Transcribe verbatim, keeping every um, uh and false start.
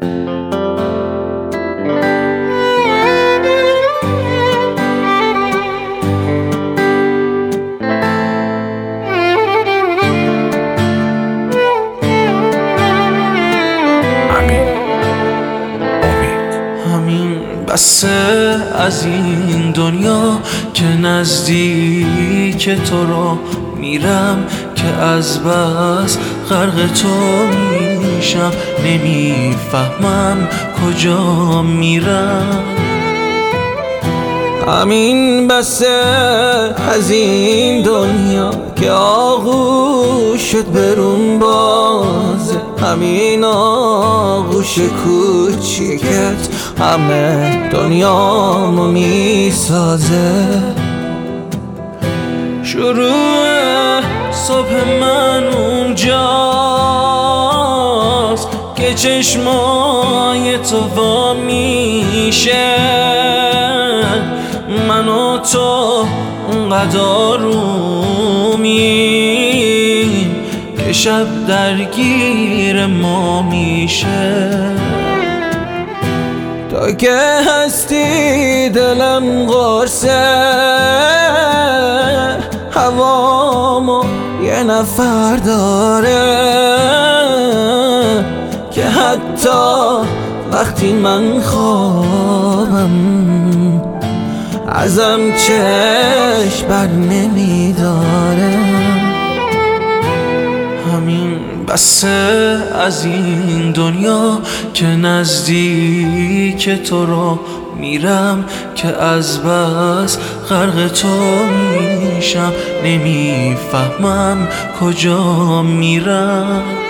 بسه از این دنیا که نزدیک تو رو میرم، که از بس غرق تو میشم، نمیفهمم کجا میرم. همین بسه از این دنیا که آغوش شد برون بازه، همین آغوش کوچیکت همه دنیامو میسازه. شروع صبح من اونجاست که چشمای تو وا میشه، من و تو اونقدر آرومیم که شب درگیر ما میشه. تا که هستی دلم قرصه، هوامو یه نفر داره که حتی وقتی من خوابم ازم چشم بر نمیداره. همین بسه از این دنیا که نزدیک تو رو میرم، که از بس غرق تو میشم، نمیفهمم کجا میرم.